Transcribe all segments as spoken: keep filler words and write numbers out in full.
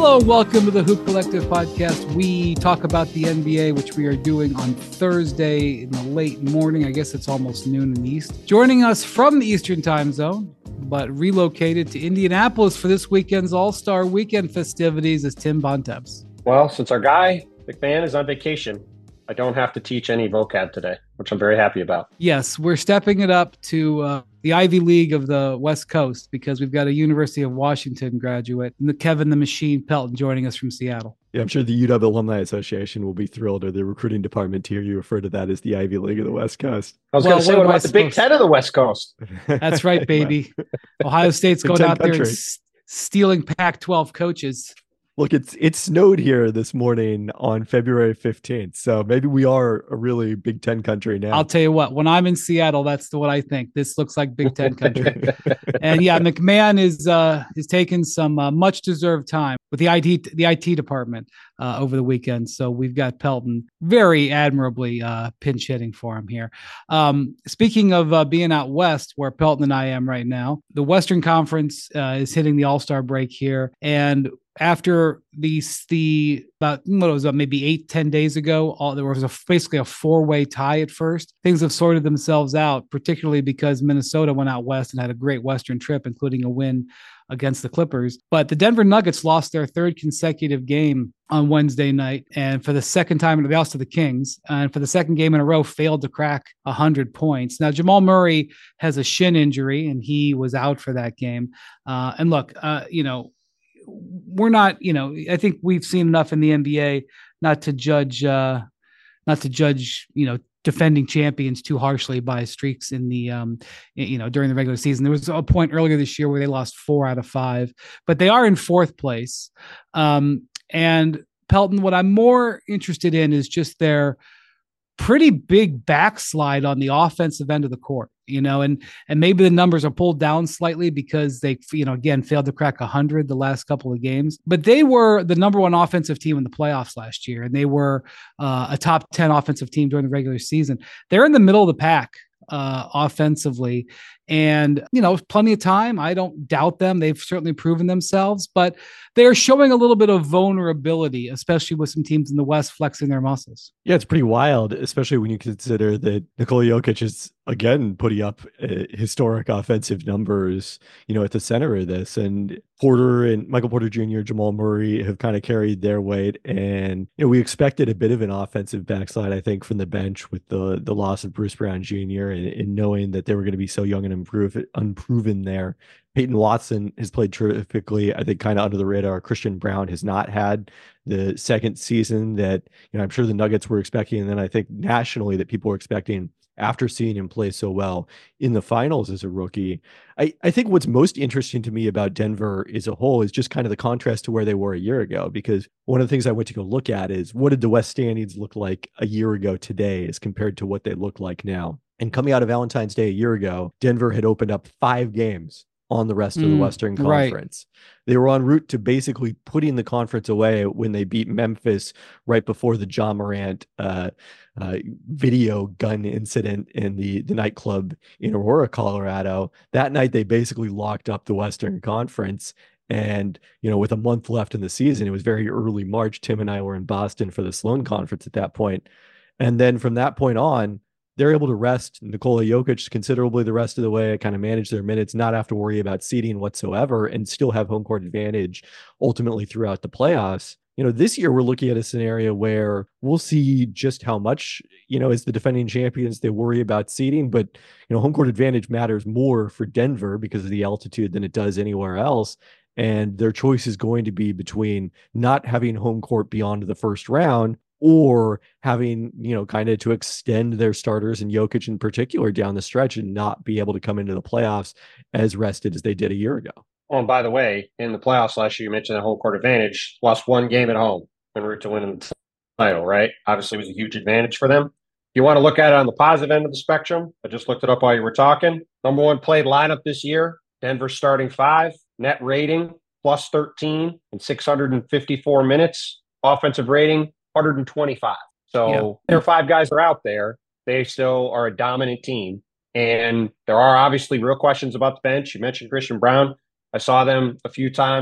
Hello and welcome to the Hoop Collective podcast. We talk about the N B A, which we are doing on Thursday in the late morning. I guess it's almost noon in the East. Joining us from the Eastern time zone, but relocated to Indianapolis for this weekend's All-Star Weekend festivities is Tim Bontemps. Well, since our guy, McMahon, is on vacation, I don't have to teach any vocab today, which I'm very happy about. Yes, we're stepping it up to uh, the Ivy League of the West Coast because we've got a University of Washington graduate, Kevin the Machine Pelton, joining us from Seattle. Yeah, I'm sure the U W Alumni Association will be thrilled, or the recruiting department here. You refer to that as the Ivy League of the West Coast. I was well, going to say, what, what about the Big Ten of the West Coast? That's right, baby. Ohio State's going out country. there and s- stealing Pac twelve coaches. Look, it's it snowed here this morning on February fifteenth, so maybe we are a really Big Ten country now. I'll tell you what, when I'm in Seattle, that's the, what I think. This looks like Big Ten country. And yeah, McMahon is uh, is taking some uh, much deserved time with the I T the I T department uh, over the weekend. So we've got Pelton very admirably uh, pinch hitting for him here. Um, speaking of uh, being out west, where Pelton and I am right now, the Western Conference uh, is hitting the All-Star break here, and after these, the about what was it, maybe eight, ten days ago, all, there was a, basically a four-way tie at first. Things have sorted themselves out, particularly because Minnesota went out west and had a great Western trip, including a win against the Clippers. But the Denver Nuggets lost their third consecutive game on Wednesday night, and for the second time, they lost to the Kings, and for the second game in a row, failed to crack one hundred points. Now, Jamal Murray has a shin injury, and he was out for that game. Uh, and look, uh, you know, we're not, you know, I think we've seen enough in the N B A not to judge, uh, not to judge, you know, defending champions too harshly by streaks in the, um, you know, during the regular season. There was a point earlier this year where they lost four out of five, but they are in fourth place. Um, and Pelton, what I'm more interested in is just their pretty big backslide on the offensive end of the court, you know, and, and maybe the numbers are pulled down slightly because they, you know, again, failed to crack a hundred the last couple of games, but they were the number one offensive team in the playoffs last year. And they were uh, a top ten offensive team during the regular season. They're in the middle of the pack uh, offensively, and, you know, plenty of time. I don't doubt them. They've certainly proven themselves, but they're showing a little bit of vulnerability, especially with some teams in the West flexing their muscles. Yeah, it's pretty wild, especially when you consider that Nikola Jokic is, again, putting up uh, historic offensive numbers, you know, at the center of this. And Porter and Michael Porter Junior, Jamal Murray have kind of carried their weight. And, you know, we expected a bit of an offensive backslide, I think, from the bench with the the loss of Bruce Brown Junior and, and knowing that they were going to be so young and improve, unproven there. Peyton Watson has played terrifically, I think, kind of under the radar. Christian Brown has not had the second season that, you know, I'm sure the Nuggets were expecting. And then I think nationally that people were expecting after seeing him play so well in the finals as a rookie. I, I think what's most interesting to me about Denver as a whole is just kind of the contrast to where they were a year ago, because one of the things I went to go look at is what did the West standings look like a year ago today as compared to what they look like now. And coming out of Valentine's Day a year ago, Denver had opened up five games on the rest of the mm, Western Conference. Right. They were en route to basically putting the conference away when they beat Memphis right before the Ja Morant uh, uh, video gun incident in the, the nightclub in Aurora, Colorado. That night, they basically locked up the Western Conference. And, you know, with a month left in the season, it was very early March. Tim and I were in Boston for the Sloan Conference at that point. And then from that point on, they're able to rest Nikola Jokic considerably the rest of the way, kind of manage their minutes, not have to worry about seeding whatsoever, and still have home court advantage ultimately throughout the playoffs. You know, this year we're looking at a scenario where we'll see just how much, you know, as the defending champions, they worry about seeding, but, you know, home court advantage matters more for Denver because of the altitude than it does anywhere else. And their choice is going to be between not having home court beyond the first round or having, you know, kind of to extend their starters and Jokic in particular down the stretch and not be able to come into the playoffs as rested as they did a year ago. Oh, and by the way, in the playoffs last year, you mentioned the home court advantage, lost one game at home en route to winning the title, right? Obviously, it was a huge advantage for them. You want to look at it on the positive end of the spectrum? I just looked it up while you were talking. Number one played lineup this year, Denver starting five, net rating plus thirteen and six hundred fifty-four minutes, offensive rating one hundred twenty-five. So yeah. There are five guys that are out there. They still are a dominant team. And there are obviously real questions about the bench. You mentioned Christian Brown. I saw them a few times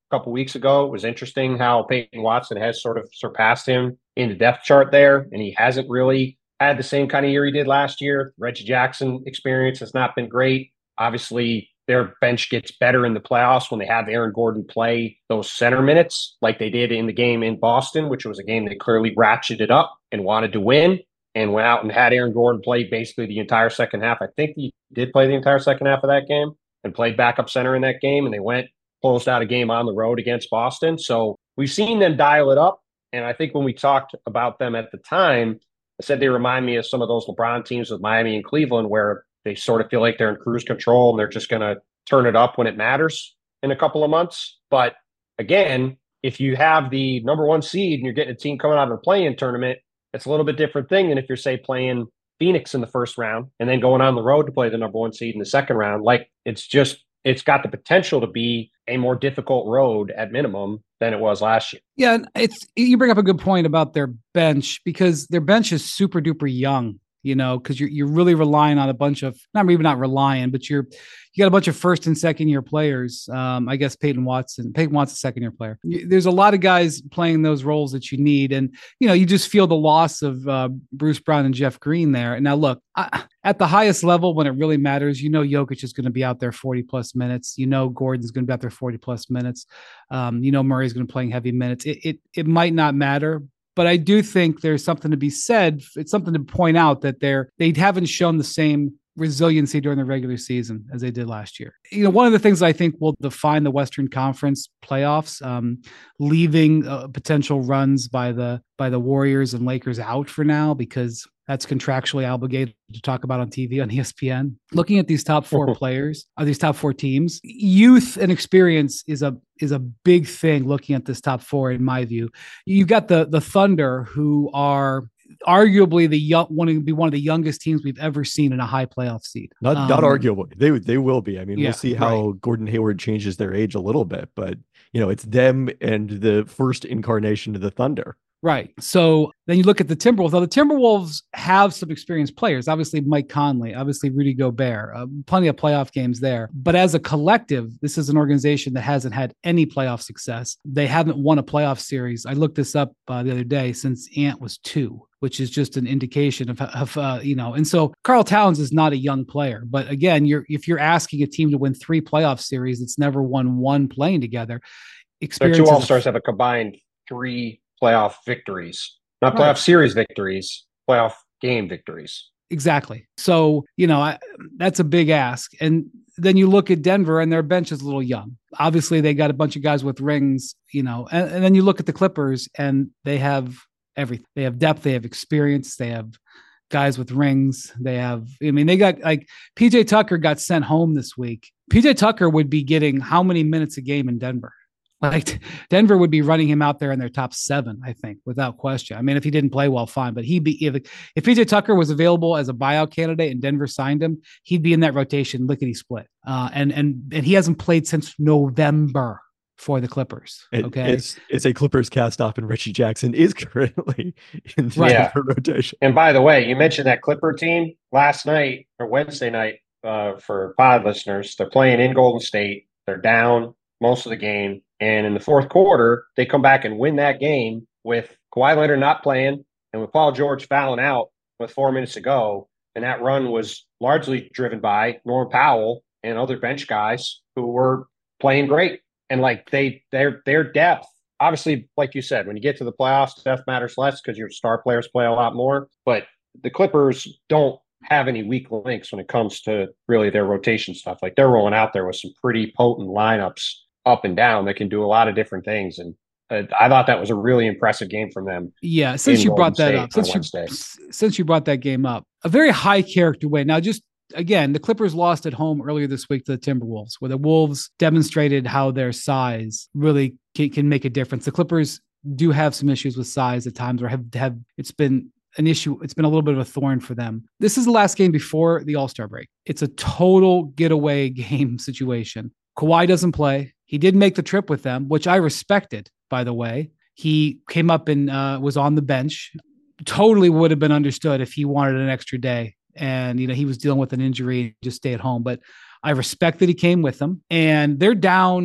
a couple weeks ago. It was interesting how Peyton Watson has sort of surpassed him in the depth chart there, and he hasn't really had the same kind of year he did last year. Reggie Jackson experience has not been great. Obviously, their bench gets better in the playoffs when they have Aaron Gordon play those center minutes like they did in the game in Boston, which was a game they clearly ratcheted up and wanted to win, and went out and had Aaron Gordon play basically the entire second half. I think he did play the entire second half of that game and played backup center in that game, and they went closed out a game on the road against Boston. So we've seen them dial it up, and I think when we talked about them at the time, I said they remind me of some of those LeBron teams with Miami and Cleveland where they sort of feel like they're in cruise control and they're just going to turn it up when it matters in a couple of months. But again, if you have the number one seed and you're getting a team coming out of a play-in tournament, it's a little bit different thing than if you're, say, playing Phoenix in the first round and then going on the road to play the number one seed in the second round. Like, it's just, it's got the potential to be a more difficult road at minimum than it was last year. Yeah, it's you bring up a good point about their bench, because their bench is super duper young, you know, because you're you're really relying on a bunch of, not maybe not relying, but you're you got a bunch of first and second year players. Um, I guess Peyton Watson, Peyton Watson's a second year player. There's a lot of guys playing those roles that you need, and you know, you just feel the loss of uh, Bruce Brown and Jeff Green there. And now look, I, at the highest level, when it really matters, you know, Jokic is going to be out there forty plus minutes. You know, Gordon's going to be out there forty plus minutes. Um, you know, Murray's going to be playing heavy minutes. It, it it might not matter, but I do think there's something to be said. It's something to point out that they're they haven't shown the same resiliency during the regular season as they did last year. You know, one of the things I think will define the Western Conference playoffs, um, leaving uh, potential runs by the by the Warriors and Lakers out for now, because that's contractually obligated to talk about on T V on E S P N. Looking at these top four players, or these top four teams, youth and experience is a is a big thing. Looking at this top four, in my view, you've got the the Thunder, who are arguably the young, wanting to be one of the youngest teams we've ever seen in a high playoff seed. Not um, not arguable. They they will be. I mean, yeah, we'll see how right. Gordon Hayward changes their age a little bit, but you know, it's them and the first incarnation of the Thunder. Right. So then you look at the Timberwolves. Now, the Timberwolves have some experienced players. Obviously, Mike Conley, obviously Rudy Gobert, uh, plenty of playoff games there. But as a collective, this is an organization that hasn't had any playoff success. They haven't won a playoff series. I looked this up uh, the other day, since Ant was two, which is just an indication of, of uh, you know, and so Karl Towns is not a young player. But again, you're if you're asking a team to win three playoff series, it's never won one playing together. Their two All-Stars have a combined three playoff victories, not playoff right. series victories, playoff game victories. Exactly. So, you know, I, that's a big ask. And then you look at Denver, and their bench is a little young. Obviously, they got a bunch of guys with rings, you know, and, and then you look at the Clippers, and they have everything. They have depth, they have experience, they have guys with rings. They have, I mean, they got like P J Tucker got sent home this week. P J Tucker would be getting how many minutes a game in Denver? Like, Denver would be running him out there in their top seven, I think, without question. I mean, if he didn't play well, fine. But he'd be, if, if P J Tucker was available as a buyout candidate and Denver signed him, he'd be in that rotation lickety split. Uh, and and and he hasn't played since November for the Clippers. Okay, it's it's a Clippers cast off, and Reggie Jackson is currently in the right. Denver rotation. And by the way, you mentioned that Clipper team last night or Wednesday night uh, for pod listeners. They're playing in Golden State. They're down most of the game. And in the fourth quarter, they come back and win that game with Kawhi Leonard not playing and with Paul George fouling out with four minutes to go. And that run was largely driven by Norm Powell and other bench guys who were playing great. And like they, their their depth, obviously, like you said, when you get to the playoffs, depth matters less because your star players play a lot more. But the Clippers don't have any weak links when it comes to really their rotation stuff. Like, they're rolling out there with some pretty potent lineups up and down that can do a lot of different things. And uh, I thought that was a really impressive game from them. Yeah. Since you brought that up, since you, since you brought that game up, a very high character win. Now, just again, the Clippers lost at home earlier this week to the Timberwolves, where the Wolves demonstrated how their size really can, can make a difference. The Clippers do have some issues with size at times, or have, have it's been an issue. It's been a little bit of a thorn for them. This is the last game before the All-Star break. It's a total getaway game situation. Kawhi doesn't play. He did make the trip with them, which I respected, by the way. He came up and uh, was on the bench. Totally would have been understood if he wanted an extra day. And, you know, he was dealing with an injury, just stay at home. But I respect that he came with them. And they're down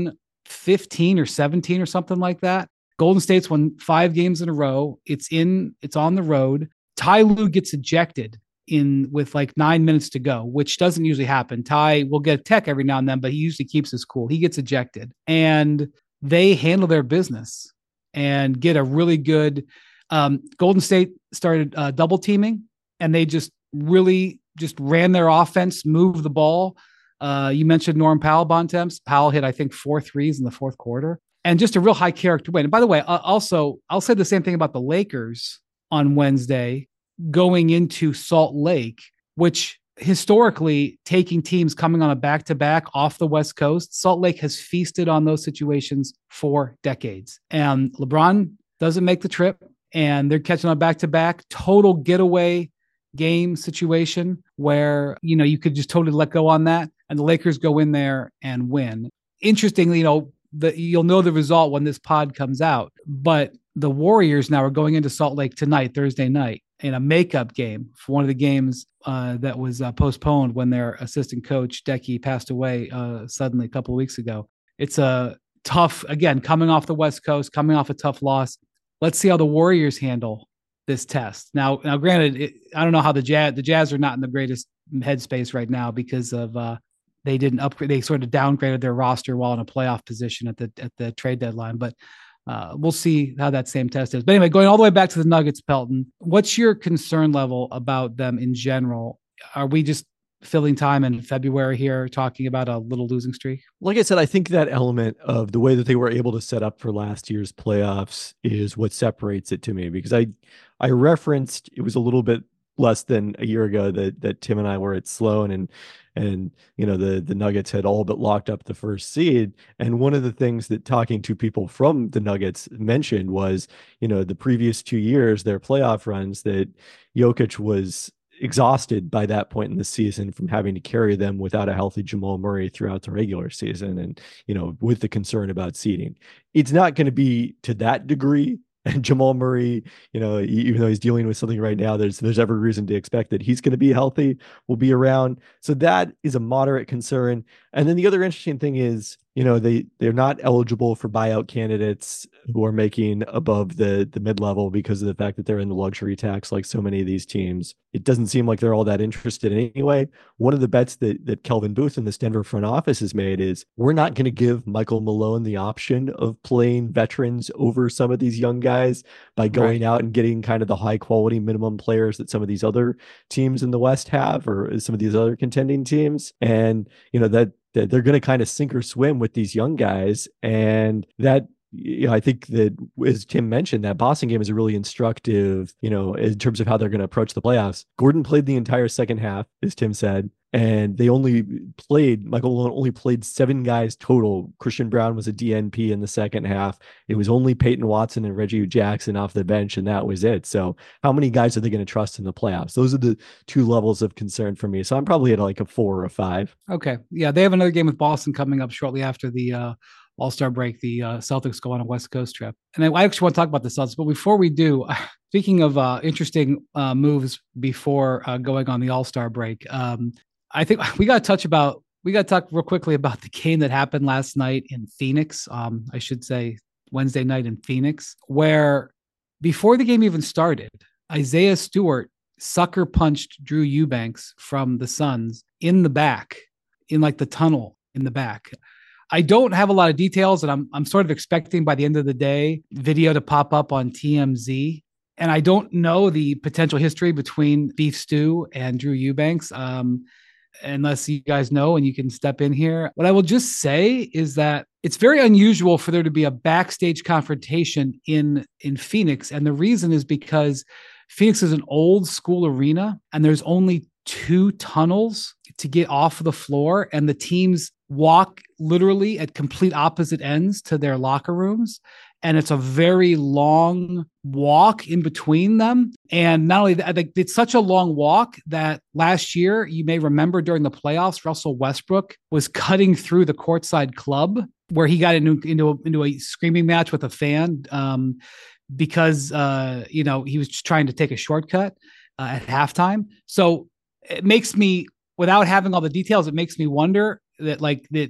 fifteen or seventeen or something like that. Golden State's won five games in a row. It's in, it's on the road. Ty Lue gets ejected in with like nine minutes to go, which doesn't usually happen. Ty will get a tech every now and then, but he usually keeps his cool. He gets ejected and they handle their business and get a really good, um, Golden State started uh, double teaming and they just really just ran their offense, moved the ball. Uh, you mentioned Norm Powell, Bontemps. Powell hit, I think, four threes in the fourth quarter. And just a real high character win. And by the way, uh, also, I'll say the same thing about the Lakers on Wednesday going into Salt Lake, which historically taking teams coming on a back-to-back off the West Coast, Salt Lake has feasted on those situations for decades. And LeBron doesn't make the trip and they're catching on back-to-back, total getaway game situation where, you know, you could just totally let go on that. And the Lakers go in there and win. Interestingly, you know, the, you'll know the result when this pod comes out, but the Warriors now are going into Salt Lake tonight, Thursday night, in a makeup game for one of the games uh, that was uh, postponed when their assistant coach, Decky, passed away uh, suddenly a couple of weeks ago. It's a tough, again, coming off the West Coast, coming off a tough loss. Let's see how the Warriors handle this test. Now, now, granted, it, I don't know how the Jazz, the Jazz are not in the greatest headspace right now because of uh, they didn't upgrade, they sort of downgraded their roster while in a playoff position at the at the trade deadline. But uh, we'll see how that same test is. But anyway, going all the way back to the Nuggets, Pelton, what's your concern level about them in general? Are we just filling time in February here, talking about a little losing streak? Like I said, I think that element of the way that they were able to set up for last year's playoffs is what separates it to me, because I, I referenced, it was a little bit less than a year ago that, that Tim and I were at Sloan and, and, you know, the, the Nuggets had all but locked up the first seed. And one of the things that talking to people from the Nuggets mentioned was, you know, the previous two years, their playoff runs, that Jokic was exhausted by that point in the season from having to carry them without a healthy Jamal Murray throughout the regular season. And, you know, with the concern about seeding, it's not going to be to that degree. And Jamal Murray, you know, even though he's dealing with something right now, there's there's every reason to expect that he's going to be healthy, will be around. So that is a moderate concern. And then the other interesting thing is, you know, they they're not eligible for buyout candidates who are making above the the mid level because of the fact that they're in the luxury tax, like so many of these teams. It doesn't seem like they're all that interested in anyway. One of the bets that that Kelvin Booth and this Denver front office has made is we're not going to give Michael Malone the option of playing veterans over some of these young guys by going right out and getting kind of the high quality minimum players that some of these other teams in the West have, or some of these other contending teams. And, you know, that that they're going to kind of sink or swim with these young guys. And that, you know, I think that, as Tim mentioned, that Boston game is a really instructive, you know, in terms of how they're going to approach the playoffs. Gordon played the entire second half, as Tim said, and they only played, Michael Malone only played seven guys total. Christian Brown was a D N P in the second half. It was only Peyton Watson and Reggie Jackson off the bench, and that was it. So how many guys are they going to trust in the playoffs? Those are the two levels of concern for me. So I'm probably at like a four or a five. Okay. Yeah, they have another game with Boston coming up shortly after the uh, All-Star break. The uh, Celtics go on a West Coast trip. And I actually want to talk about the Celtics, but before we do, speaking of uh, interesting uh, moves before uh, going on the All-Star break, um, I think we got to touch about, we got to talk real quickly about the game that happened last night in Phoenix. Um, I should say Wednesday night in Phoenix, where before the game even started, Isaiah Stewart sucker punched Drew Eubanks from the Suns in the back, in like the tunnel in the back. I don't have a lot of details, and I'm I'm sort of expecting by the end of the day video to pop up on T M Z. And I don't know the potential history between Beef Stew and Drew Eubanks, um, unless you guys know and you can step in here. What I will just say is that it's very unusual for there to be a backstage confrontation in in Phoenix, and the reason is because Phoenix is an old school arena, and there's only two tunnels to get off of the floor, and the teams walk literally at complete opposite ends to their locker rooms. And it's a very long walk in between them. And not only that, it's such a long walk that last year, you may remember during the playoffs, Russell Westbrook was cutting through the courtside club where he got into, into, a, into a screaming match with a fan um, because, uh, you know, he was just trying to take a shortcut uh, at halftime. So it makes me, without having all the details, it makes me wonder that like that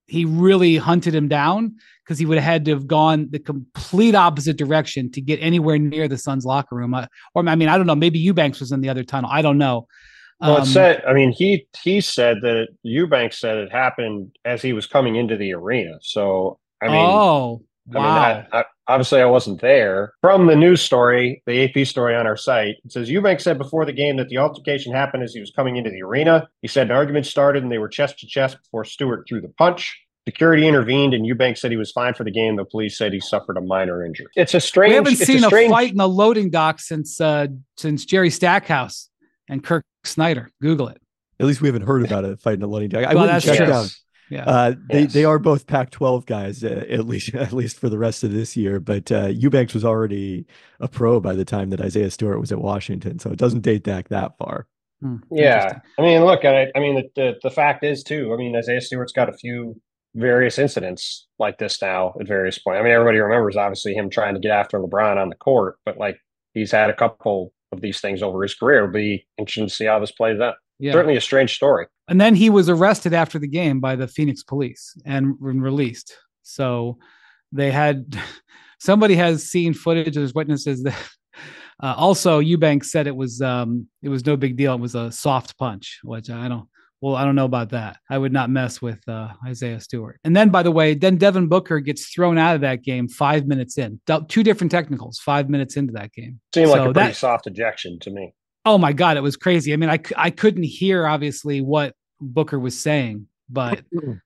he really hunted him down because he would have had to have gone the complete opposite direction to get anywhere near the Suns locker room. Uh, or, I mean, I don't know, maybe Eubanks was in the other tunnel. I don't know. Well, Um, it said, I mean, he he said that Eubanks said it happened as he was coming into the arena. So, I mean, oh, wow. I mean, I, I, obviously I wasn't there. From the news story, the A P story on our site, it says Eubanks said before the game that the altercation happened as he was coming into the arena. He said an argument started and they were chest to chest before Stewart threw the punch. Security intervened and Eubanks said he was fine for the game. The police said he suffered a minor injury. It's a strange. We haven't it's seen a, a, strange, fight in the loading dock since uh, since Jerry Stackhouse and Kirk Snyder. Google it. At least we haven't heard about a fight in a loading dock. I well, wouldn't check true. down. Yeah. Uh, they yes. they are both Pac twelve guys, uh, at least at least for the rest of this year. But uh, Eubanks was already a pro by the time that Isaiah Stewart was at Washington, so it doesn't date back that far. Hmm, yeah, I mean, look, I, I mean, the, the the fact is too. I mean, Isaiah Stewart's got a few various incidents like this now at various points. I mean, everybody remembers obviously him trying to get after LeBron on the court, but like he's had a couple of these things over his career. It'll be interesting to see how this plays out. Yeah. Certainly a strange story. And then he was arrested after the game by the Phoenix police and released. So they had somebody has seen footage as witnesses that uh, also Eubanks said it was um, it was no big deal. It was a soft punch, which I don't. Well, I don't know about that. I would not mess with uh, Isaiah Stewart. And then, by the way, then Devin Booker gets thrown out of that game five minutes in. Two different technicals, five minutes into that game. Seemed like so a pretty that, soft ejection to me. Oh, my God. It was crazy. I mean, I, I couldn't hear, obviously, what Booker was saying. But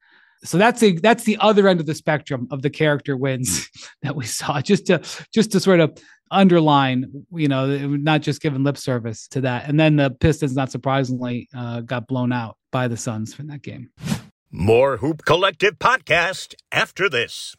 so that's a, that's the other end of the spectrum of the character wins that we saw, just to just to sort of underline, you know, not just giving lip service to that. And then the Pistons, not surprisingly, uh, got blown out by the Suns in that game. More Hoop Collective podcast after this.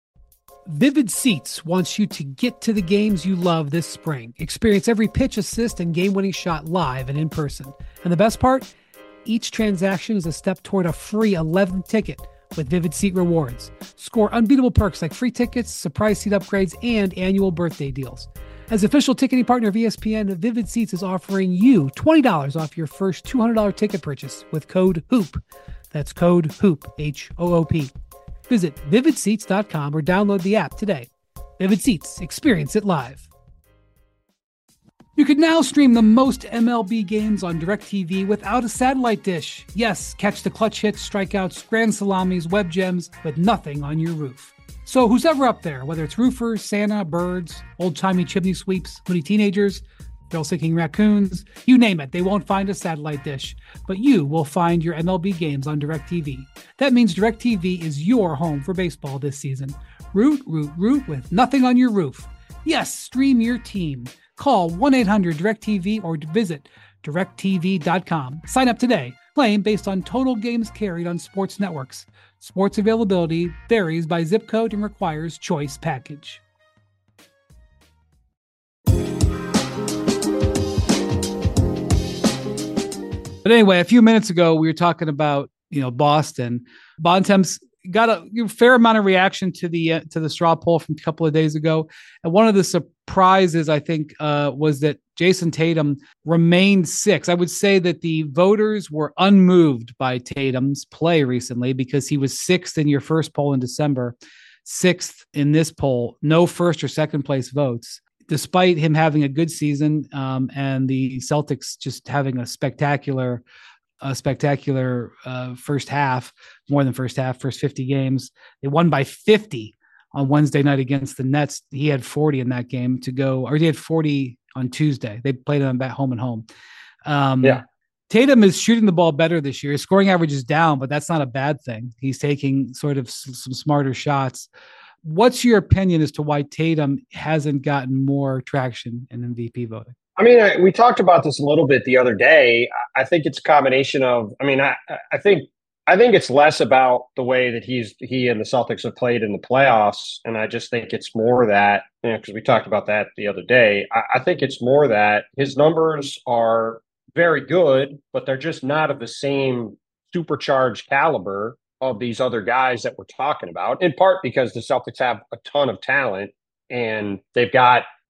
Vivid Seats wants you to get to the games you love this spring. Experience every pitch, assist, and game-winning shot live and in person. And the best part? Each transaction is a step toward a free eleventh ticket with Vivid Seat Rewards. Score unbeatable perks like free tickets, surprise seat upgrades, and annual birthday deals. As official ticketing partner of E S P N, Vivid Seats is offering you twenty dollars off your first two hundred dollars ticket purchase with code HOOP. That's code HOOP, H O O P. Visit vivid seats dot com or download the app today. Vivid Seats, experience it live. You can now stream the most M L B games on DirecTV without a satellite dish. Yes, catch the clutch hits, strikeouts, grand salamis, web gems, with nothing on your roof. So who's ever up there, whether it's roofers, Santa, birds, old-timey chimney sweeps, moody teenagers, thrill-seeking raccoons, you name it, they won't find a satellite dish. But you will find your M L B games on DirecTV. That means DirecTV is your home for baseball this season. Root, root, root with nothing on your roof. Yes, stream your team. Call one eight hundred direct T V or visit direct T V dot com. Sign up today. Claim based on total games carried on sports networks. Sports availability varies by zip code and requires choice package. But anyway, a few minutes ago, we were talking about, you know, Boston. Bontemps got a you know, fair amount of reaction to the uh, to the straw poll from a couple of days ago. And one of the surprises, I think, uh, was that Jason Tatum remained sixth. I would say that the voters were unmoved by Tatum's play recently because he was sixth in your first poll in December, sixth in this poll, no first or second place votes, despite him having a good season um, and the Celtics just having a spectacular a spectacular uh, first half, more than first half, first fifty games. They won by fifty on Wednesday night against the Nets. He had forty in that game to go, or he had forty on Tuesday. They played them back home and home. Um, yeah. Tatum is shooting the ball better this year. His scoring average is down, but that's not a bad thing. He's taking sort of some, some smarter shots. What's your opinion as to why Tatum hasn't gotten more traction in M V P voting? I mean, I, we talked about this a little bit the other day. I think it's a combination of, I mean, I, I think, I think it's less about the way that he's, he and the Celtics have played in the playoffs. And I just think it's more that, you know, because we talked about that the other day. I, I think it's more that his numbers are very good, but they're just not of the same supercharged caliber of these other guys that we're talking about, in part because the Celtics have a ton of talent and they've got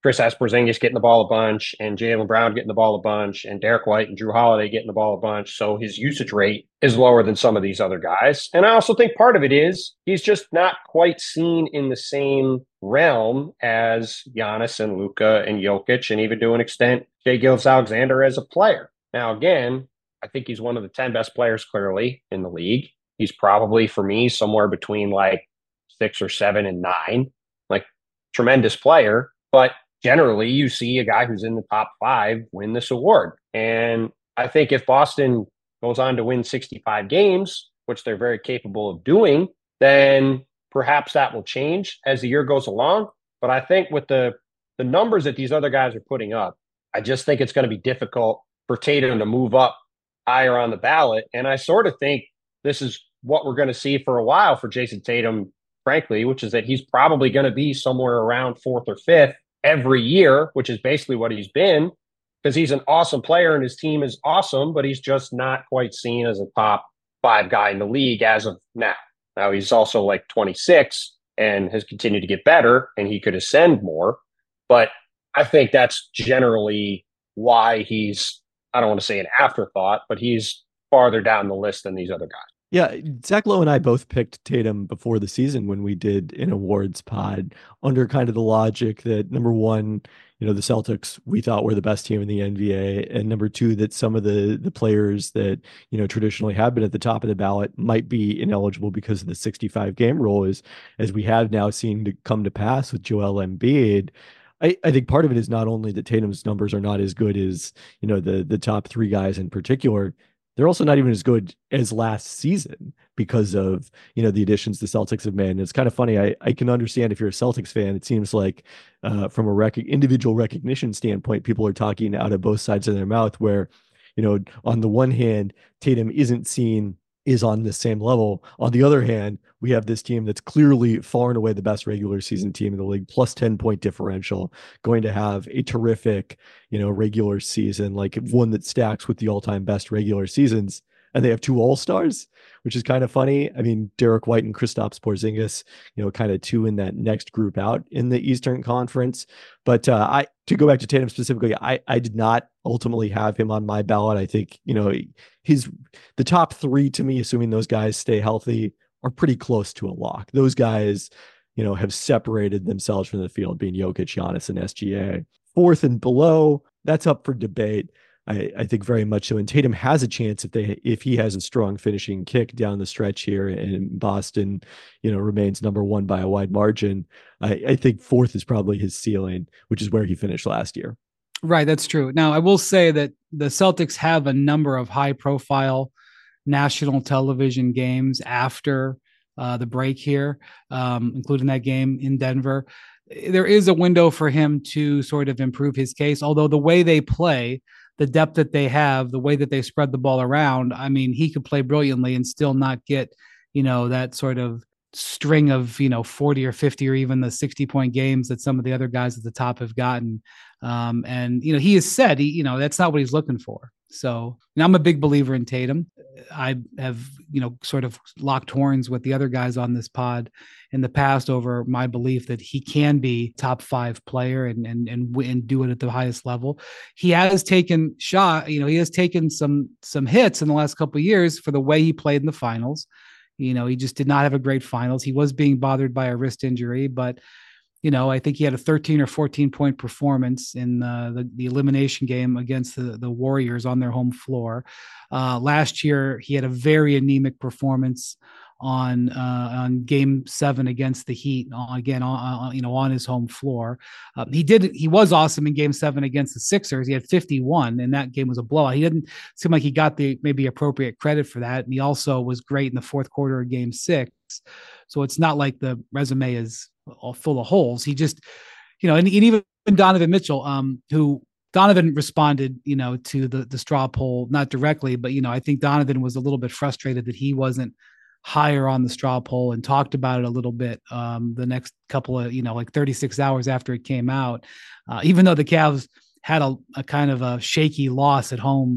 Kristaps Porzingis getting the ball a bunch, and Jaylen Brown getting the ball a bunch, and Derek White and Jrue Holiday getting the ball a bunch. So his usage rate is lower than some of these other guys. And I also think part of it is he's just not quite seen in the same realm as Giannis and Luka and Jokic, and even to an extent, Shai Gilgeous-Alexander as a player. Now, again, I think he's one of the ten best players clearly in the league. He's probably, for me, somewhere between like six or seven and nine, like tremendous player. But generally, you see a guy who's in the top five win this award. And I think if Boston goes on to win sixty-five games, which they're very capable of doing, then perhaps that will change as the year goes along. But I think with the, the numbers that these other guys are putting up, I just think it's going to be difficult for Tatum to move up higher on the ballot. And I sort of think this is what we're going to see for a while for Jason Tatum, frankly, which is that he's probably going to be somewhere around fourth or fifth every year, which is basically what he's been, because he's an awesome player and his team is awesome, but he's just not quite seen as a top five guy in the league as of now. Now, he's also like twenty-six and has continued to get better, and he could ascend more. But I think that's generally why he's, I don't want to say an afterthought, but he's farther down the list than these other guys. Yeah, Zach Lowe and I both picked Tatum before the season when we did an awards pod under kind of the logic that, number one, you know, the Celtics we thought were the best team in the N B A, and number two, that some of the the players that, you know, traditionally have been at the top of the ballot might be ineligible because of the sixty-five game rule, as as we have now seen to come to pass with Joel Embiid. I, I think part of it is not only that Tatum's numbers are not as good as, you know, the the top three guys in particular. They're also not even as good as last season because of, you know, the additions the Celtics have made. And it's kind of funny. I, I can understand if you're a Celtics fan, it seems like uh, from a rec- individual recognition standpoint, people are talking out of both sides of their mouth where, you know, on the one hand, Tatum isn't seen is on the same level. On the other hand, we have this team that's clearly far and away the best regular season team in the league, plus ten point differential, going to have a terrific, you know, regular season, like one that stacks with the all-time best regular seasons. And they have two all-stars, which is kind of funny. I mean, Derek White and Kristaps Porzingis, you know, kind of two in that next group out in the Eastern Conference. But uh, I, to go back to Tatum specifically, I, I did not ultimately have him on my ballot. I think, you know, his, the top three to me, assuming those guys stay healthy, are pretty close to a lock. Those guys, you know, have separated themselves from the field, being Jokic, Giannis, and S G A. Fourth and below, that's up for debate. I, I think very much so. And Tatum has a chance if they if he has a strong finishing kick down the stretch here, and Boston, you know, remains number one by a wide margin. I, I think fourth is probably his ceiling, which is where he finished last year. Right, that's true. Now, I will say that the Celtics have a number of high-profile national television games after uh, the break here, um, including that game in Denver. There is a window for him to sort of improve his case, although the way they play, the depth that they have, the way that they spread the ball around, I mean, he could play brilliantly and still not get, you know, that sort of string of, you know, forty or fifty or even the sixty point games that some of the other guys at the top have gotten. Um, and, you know, he has said, he, you know, that's not what he's looking for. So, and I'm a big believer in Tatum. I have, you know, sort of locked horns with the other guys on this pod in the past over my belief that he can be top five player and and and, and do it at the highest level. He has taken shot, you know, he has taken some some hits in the last couple of years for the way he played in the finals. You know, he just did not have a great finals. He was being bothered by a wrist injury, but you know, I think he had a thirteen or fourteen point performance in uh, the, the elimination game against the, the Warriors on their home floor. Uh, last year, he had a very anemic performance on uh, on game seven against the Heat, again, on, you know, on his home floor. Uh, he did, he was awesome in game seven against the Sixers. He had fifty-one, and that game was a blowout. He didn't seem like he got the maybe appropriate credit for that. And he also was great in the fourth quarter of game six. So it's not like the resume is all full of holes. He just, you know, and, and even Donovan Mitchell, um, who Donovan responded, you know, to the, the straw poll, not directly, but, you know, I think Donovan was a little bit frustrated that he wasn't higher on the straw poll and talked about it a little bit um, the next couple of, you know, like thirty-six hours after it came out, uh, even though the Cavs had a, a kind of a shaky loss at home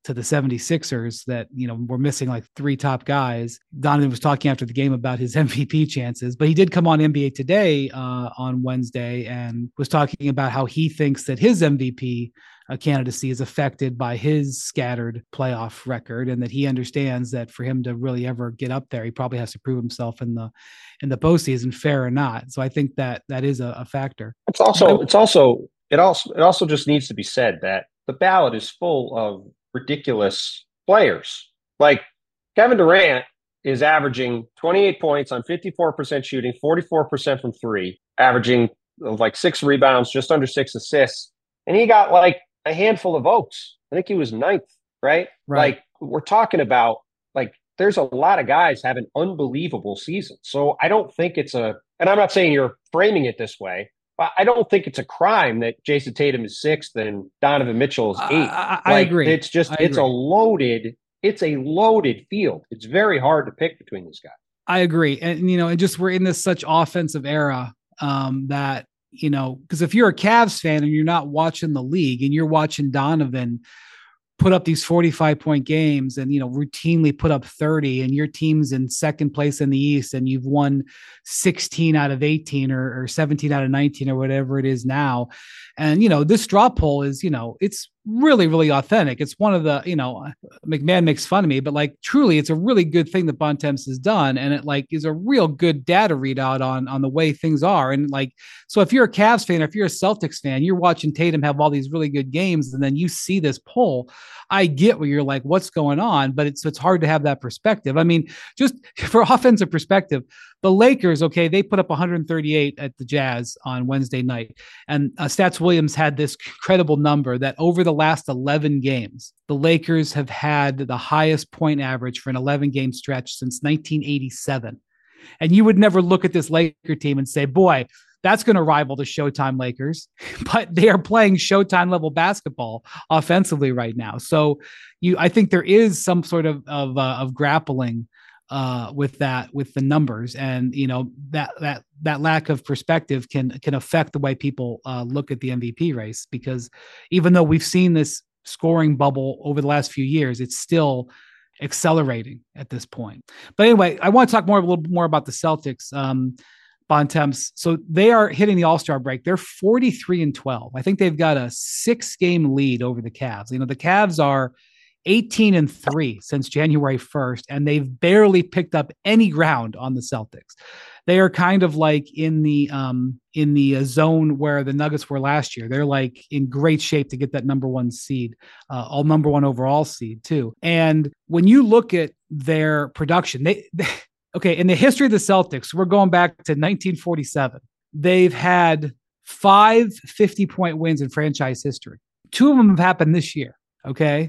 to the seventy-sixers that, you know, were missing like three top guys. Donovan was talking after the game about his M V P chances, but he did come on N B A Today uh, on Wednesday and was talking about how he thinks that his M V P uh, candidacy is affected by his scattered playoff record, and that he understands that for him to really ever get up there, he probably has to prove himself in the in the postseason, fair or not. So I think that that is a, a factor. It's also it's also it also it also just needs to be said that the ballot is full of ridiculous players. Like Kevin Durant is averaging twenty-eight points on fifty-four percent shooting, forty-four percent from three, averaging like six rebounds, just under six assists. And he got like a handful of votes. I think he was ninth, right? Right. Like we're talking about, like, there's a lot of guys having unbelievable seasons. So I don't think it's a, and I'm not saying you're framing it this way, I don't think it's a crime that Jason Tatum is sixth and Donovan Mitchell is eighth. I, I, I like, agree. It's just, I it's agree. a loaded, it's a loaded field. It's very hard to pick between these guys. I agree. And, you know, and just we're in this such offensive era um, that, you know, because if you're a Cavs fan and you're not watching the league and you're watching Donovan put up these forty-five point games and, you know, routinely put up thirty, and your team's in second place in the East and you've won sixteen out of eighteen or, or seventeen out of nineteen or whatever it is now. And, you know, this straw poll is, you know, it's really, really authentic. It's one of the, you know, McMahon makes fun of me, but like truly it's a really good thing that Bontemps has done. And it like is a real good data readout on, on the way things are. And like, so if you're a Cavs fan, or if you're a Celtics fan, you're watching Tatum have all these really good games, and then you see this poll, I get where you're like, what's going on? But it's, it's hard to have that perspective. I mean, just for offensive perspective, the Lakers, okay, they put up one hundred thirty-eight at the Jazz on Wednesday night. And uh, Stats Williams had this incredible number that over the last eleven games, the Lakers have had the highest point average for an eleven game stretch since nineteen eighty-seven. And you would never look at this Laker team and say, boy, that's going to rival the Showtime Lakers, but they are playing Showtime level basketball offensively right now. So you, I think there is some sort of, of, uh, of grappling uh, with that, with the numbers, and, you know, that, that, that lack of perspective can, can affect the way people uh, look at the M V P race, because even though we've seen this scoring bubble over the last few years, it's still accelerating at this point. But anyway, I want to talk more, a little bit more about the Celtics. Um, Bontemps. So they are hitting the All-Star break. They're forty-three and twelve. I think they've got a six game lead over the Cavs. You know, the Cavs are eighteen and three since January first, and they've barely picked up any ground on the Celtics. They are kind of like in the, um, in the uh, zone where the Nuggets were last year. They're like in great shape to get that number one seed, uh, all number one overall seed too. And when you look at their production, they, they okay, in the history of the Celtics, we're going back to nineteen forty-seven. They've had five fifty-point wins in franchise history. Two of them have happened this year, okay?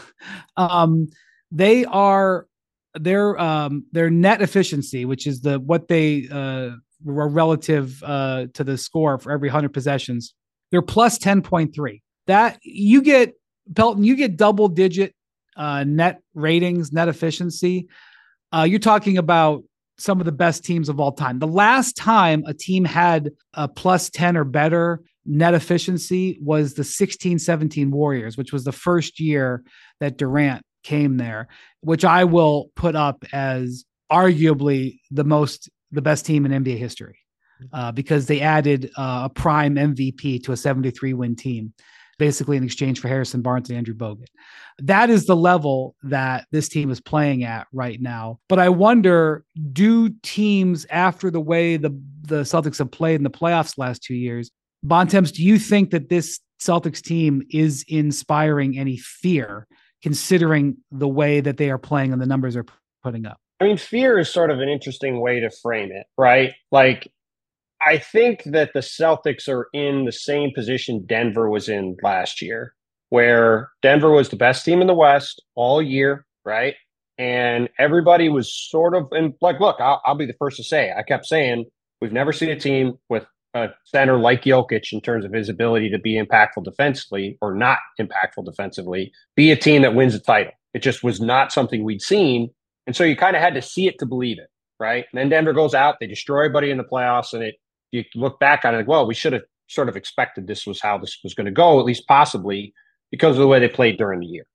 um, they are, their um, their net efficiency, which is the what they uh, were relative uh, to the score for every one hundred possessions, they're plus ten point three. That, you get, Pelton, you get double-digit uh, net ratings, net efficiency. Uh, you're talking about some of the best teams of all time. The last time a team had a plus ten or better net efficiency was the sixteen seventeen Warriors, which was the first year that Durant came there, which I will put up as arguably the most, the best team in N B A history, uh, because they added uh, a prime M V P to a seventy-three win team, basically in exchange for Harrison Barnes and Andrew Bogut. That is the level that this team is playing at right now. But I wonder, do teams, after the way the, the Celtics have played in the playoffs the last two years, Bontemps, do you think that this Celtics team is inspiring any fear, considering the way that they are playing and the numbers are putting up? I mean, fear is sort of an interesting way to frame it, right? Like, I think that the Celtics are in the same position Denver was in last year, where Denver was the best team in the West all year, right? And everybody was sort of, and like, look, I'll, I'll be the first to say, I kept saying, we've never seen a team with a center like Jokic in terms of his ability to be impactful defensively or not impactful defensively, be a team that wins a title. It just was not something we'd seen. And so you kind of had to see it to believe it, right? And then Denver goes out, they destroy everybody in the playoffs, and it, you look back on it, well, we should have sort of expected this was how this was going to go, at least possibly, because of the way they played during the year.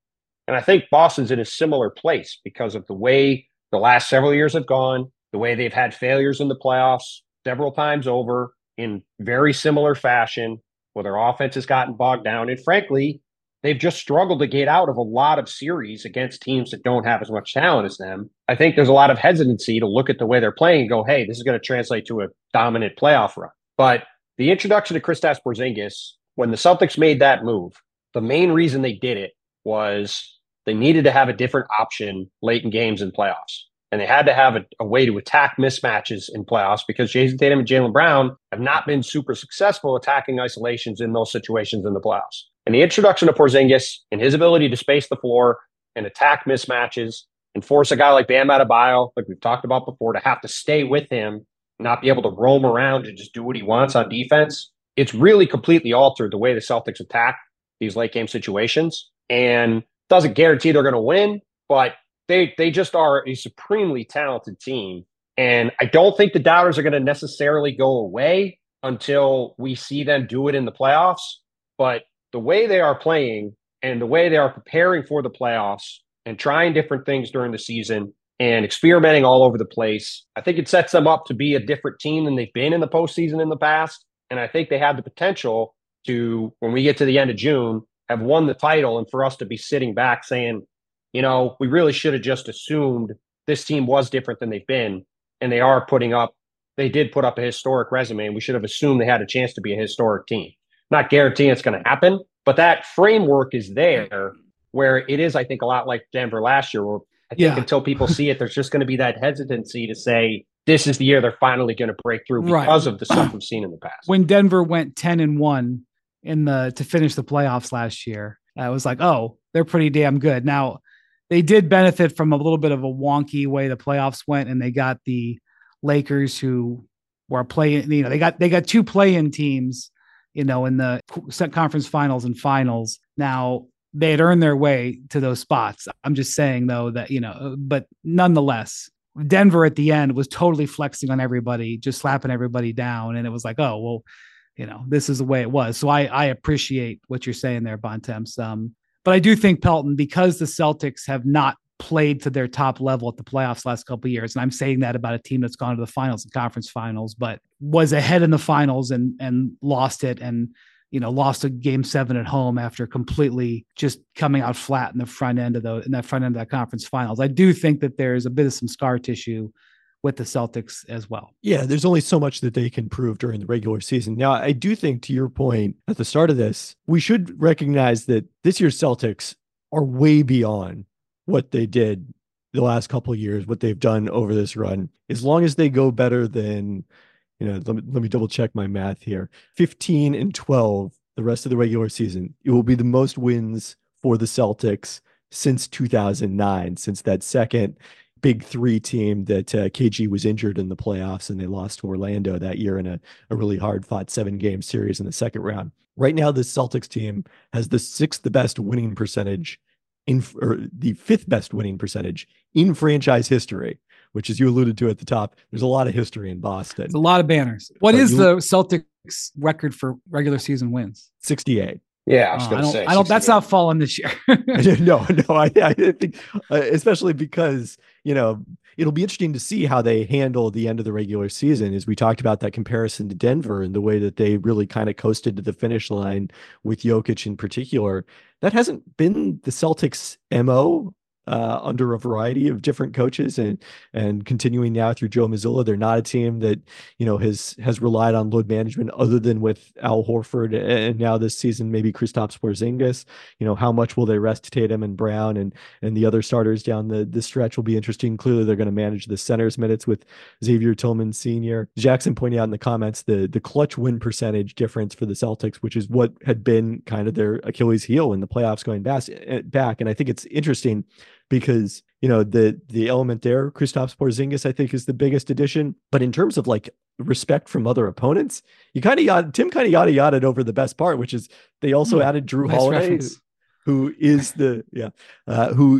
And I think Boston's in a similar place because of the way the last several years have gone, the way they've had failures in the playoffs several times over in very similar fashion, where their offense has gotten bogged down. And frankly, they've just struggled to get out of a lot of series against teams that don't have as much talent as them. I think there's a lot of hesitancy to look at the way they're playing and go, hey, this is going to translate to a dominant playoff run. But the introduction to Kristaps Porzingis, when the Celtics made that move, the main reason they did it was they needed to have a different option late in games and playoffs. And they had to have a, a way to attack mismatches in playoffs because Jason Tatum and Jaylen Brown have not been super successful attacking isolations in those situations in the playoffs. And the introduction of Porzingis and his ability to space the floor and attack mismatches and force a guy like Bam Adebayo, like we've talked about before, to have to stay with him, not be able to roam around and just do what he wants on defense, it's really completely altered the way the Celtics attack these late game situations. And doesn't guarantee they're going to win, but They they just are a supremely talented team. And I don't think the doubters are going to necessarily go away until we see them do it in the playoffs. But the way they are playing and the way they are preparing for the playoffs and trying different things during the season and experimenting all over the place, I think it sets them up to be a different team than they've been in the postseason in the past. And I think they have the potential to, when we get to the end of June, have won the title and for us to be sitting back saying, you know, we really should have just assumed this team was different than they've been. And they are putting up, they did put up a historic resume, and we should have assumed they had a chance to be a historic team. Not guaranteeing it's going to happen, but that framework is there where it is, I think, a lot like Denver last year, where I think yeah. until people see it, there's just going to be that hesitancy to say, this is the year they're finally going to break through because right. of the stuff we've seen in the past. When Denver went ten and one in the, to finish the playoffs last year, I was like, oh, they're pretty damn good. Now, they did benefit from a little bit of a wonky way the playoffs went, and they got the Lakers who were playing, you know, they got, they got two play-in teams, you know, in the conference finals and finals. Now they had earned their way to those spots. I'm just saying though that, you know, but nonetheless, Denver at the end was totally flexing on everybody, just slapping everybody down. And it was like, oh, well, you know, this is the way it was. So I, I appreciate what you're saying there, Bontemps. Um, But I do think Pelton, because the Celtics have not played to their top level at the playoffs last couple of years, and I'm saying that about a team that's gone to the finals and conference finals, but was ahead in the finals and and lost it, and you know lost a game seven at home after completely just coming out flat in the front end of the in that front end of that conference finals. I do think that there's a bit of some scar tissue with the Celtics as well. Yeah, there's only so much that they can prove during the regular season. Now, I do think, to your point at the start of this, we should recognize that this year's Celtics are way beyond what they did the last couple of years, what they've done over this run. As long as they go better than, you know, let me, let me double check my math here, fifteen and twelve the rest of the regular season, it will be the most wins for the Celtics since two thousand nine, since that second big three team that uh, K G was injured in the playoffs and they lost to Orlando that year in a, a really hard fought seven game series in the second round. Right now, the Celtics team has the sixth best winning percentage in, or the fifth best winning percentage in franchise history, which, as you alluded to at the top, there's a lot of history in Boston. There's a lot of banners. What but is you, the Celtics record for regular season wins? sixty-eight. Yeah, I was oh, going to say. I don't. That's not falling this year. no, no. I, I think, uh, especially because you know it'll be interesting to see how they handle the end of the regular season. As we talked about that comparison to Denver and the way that they really kind of coasted to the finish line with Jokic in particular. That hasn't been the Celtics' M O uh, under a variety of different coaches, and and continuing now through Joe Mazzulla. They're not a team that, you know, has has relied on load management other than with Al Horford, and now this season maybe Kristaps Porzingis. You know, how much will they rest Tatum and Brown and and the other starters down the the stretch will be interesting. Clearly, they're going to manage the centers minutes with Xavier Tillman Senior Jackson pointing out in the comments the the clutch win percentage difference for the Celtics, which is what had been kind of their Achilles heel in the playoffs going back. And I think it's interesting because, you know, the the element there, Kristaps Porzingis, I think, is the biggest addition. But in terms of like respect from other opponents, you kind of yada, Tim kind of yada yada over the best part, which is they also mm, added Drew nice Holiday, who, who is the yeah, uh, who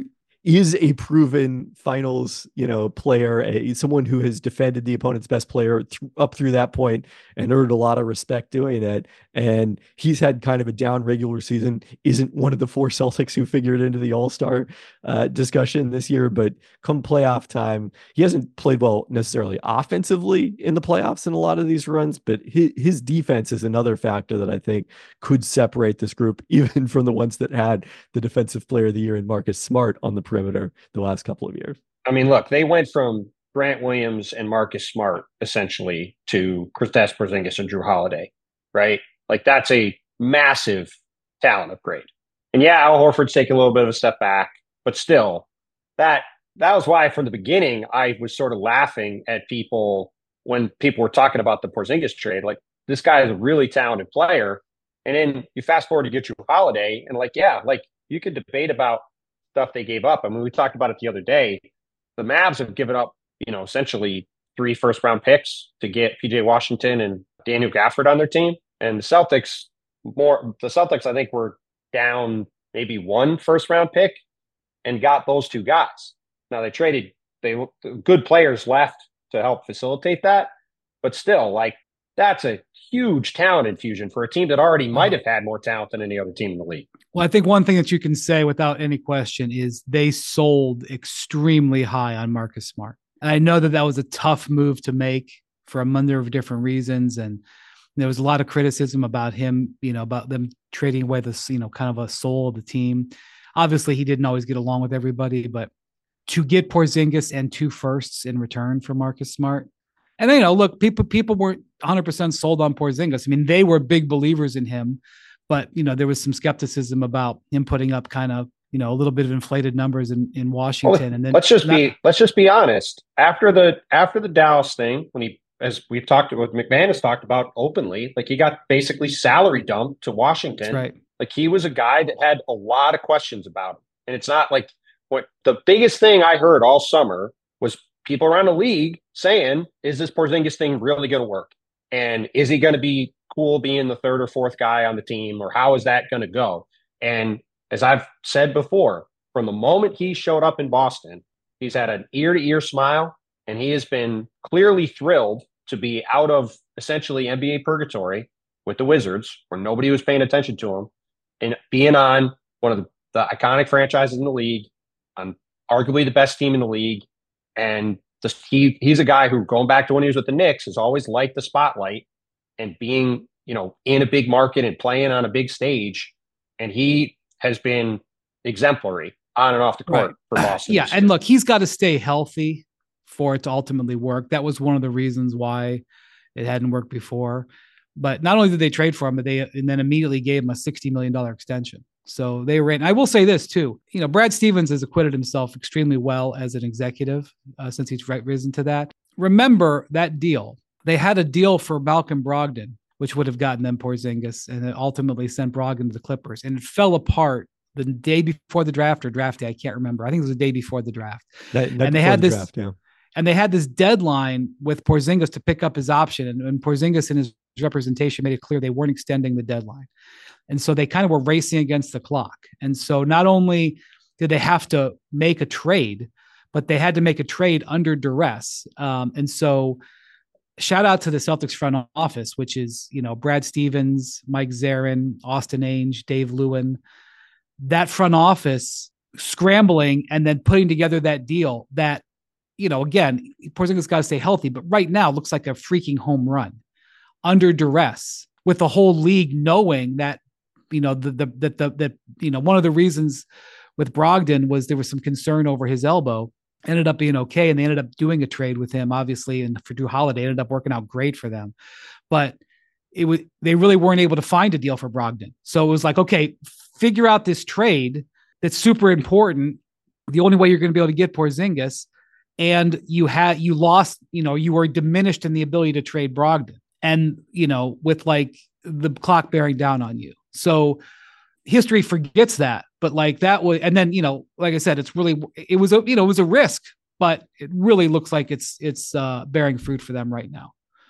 is a proven finals, you know, player, a, someone who has defended the opponent's best player th- up through that point and earned a lot of respect doing it. And he's had kind of a down regular season, isn't one of the four Celtics who figured into the all-star uh, discussion this year, but come playoff time, he hasn't played well necessarily offensively in the playoffs in a lot of these runs, but his, his defense is another factor that I think could separate this group, even from the ones that had the defensive player of the year in Marcus Smart on the perimeter the last couple of years. I mean, look, they went from Grant Williams and Marcus Smart essentially to Kristaps Porzingis and Drew Holiday, right? Like that's a massive talent upgrade. And yeah, Al Horford's taking a little bit of a step back, but still, that that was why from the beginning I was sort of laughing at people when people were talking about the Porzingis trade. Like, this guy is a really talented player. And then you fast forward to get Drew Holiday, and like, yeah, like you could debate about stuff they gave up. I mean, we talked about it the other day. The Mavs have given up, you know, essentially three first round picks to get P J Washington and Daniel Gafford on their team. And the Celtics more, the Celtics, I think, were down maybe one first round pick and got those two guys. Now they traded, they good players left to help facilitate that, but still, like, that's a huge talent infusion for a team that already might have had more talent than any other team in the league. Well, I think one thing that you can say without any question is they sold extremely high on Marcus Smart. And I know that that was a tough move to make for a number of different reasons. And there was a lot of criticism about him, you know, about them trading away this, you know, kind of a soul of the team. Obviously, he didn't always get along with everybody, but to get Porzingis and two firsts in return for Marcus Smart. And, you know, look, people people weren't one hundred percent sold on Porzingis. I mean, they were big believers in him, but, you know, there was some skepticism about him putting up kind of, you know, a little bit of inflated numbers in, in Washington. Well, and then let's just not, be let's just be honest. After the after the Dallas thing, when he, as we've talked with McMahon has talked about openly, like he got basically salary dumped to Washington. That's right. Like he was a guy that had a lot of questions about him. And it's not like what the biggest thing I heard all summer was people around the league saying, is this Porzingis thing really going to work? And is he going to be cool being the third or fourth guy on the team? Or how is that going to go? And as I've said before, from the moment he showed up in Boston, he's had an ear-to-ear smile, and he has been clearly thrilled to be out of essentially N B A purgatory with the Wizards, where nobody was paying attention to him, and being on one of the, the iconic franchises in the league, on arguably the best team in the league. And just he he's a guy who, going back to when he was with the Knicks, has always liked the spotlight and being, you know, in a big market and playing on a big stage. And he has been exemplary on and off the court right. for Boston. Yeah, and look, he's got to stay healthy for it to ultimately work. That was one of the reasons why it hadn't worked before. But not only did they trade for him, but they and then immediately gave him a sixty million dollars extension. So they were, and I will say this too, you know, Brad Stevens has acquitted himself extremely well as an executive uh, since he's risen to that. Remember that deal. They had a deal for Malcolm Brogdon, which would have gotten them Porzingis, and it ultimately sent Brogdon to the Clippers. And it fell apart the day before the draft or draft day. I can't remember. I think it was the day before the draft. That, that and they had the this, draft, yeah. and they had this deadline with Porzingis to pick up his option. And, and Porzingis in his representation made it clear they weren't extending the deadline. And so they kind of were racing against the clock. And so not only did they have to make a trade, but they had to make a trade under duress. Um, and so shout out to the Celtics front office, which is, you know, Brad Stevens, Mike Zarin, Austin Ainge, Dave Lewin, that front office scrambling and then putting together that deal that, you know, again, Porzingis got to stay healthy, but right now looks like a freaking home run under duress, with the whole league knowing that, you know, the, the, the, the, the, you know, one of the reasons with Brogdon was there was some concern over his elbow, ended up being okay. And they ended up doing a trade with him, obviously. And for Drew Holiday, ended up working out great for them, but it was, they really weren't able to find a deal for Brogdon. So it was like, okay, figure out this trade that's super important. The only way you're going to be able to get Porzingis, and you had, you lost, you know, you were diminished in the ability to trade Brogdon, and, you know, with like the clock bearing down on you. So history forgets that, but like that was, and then, you know, like I said, it's really, it was a, you know, it was a risk, but it really looks like it's, it's uh, bearing fruit for them right now.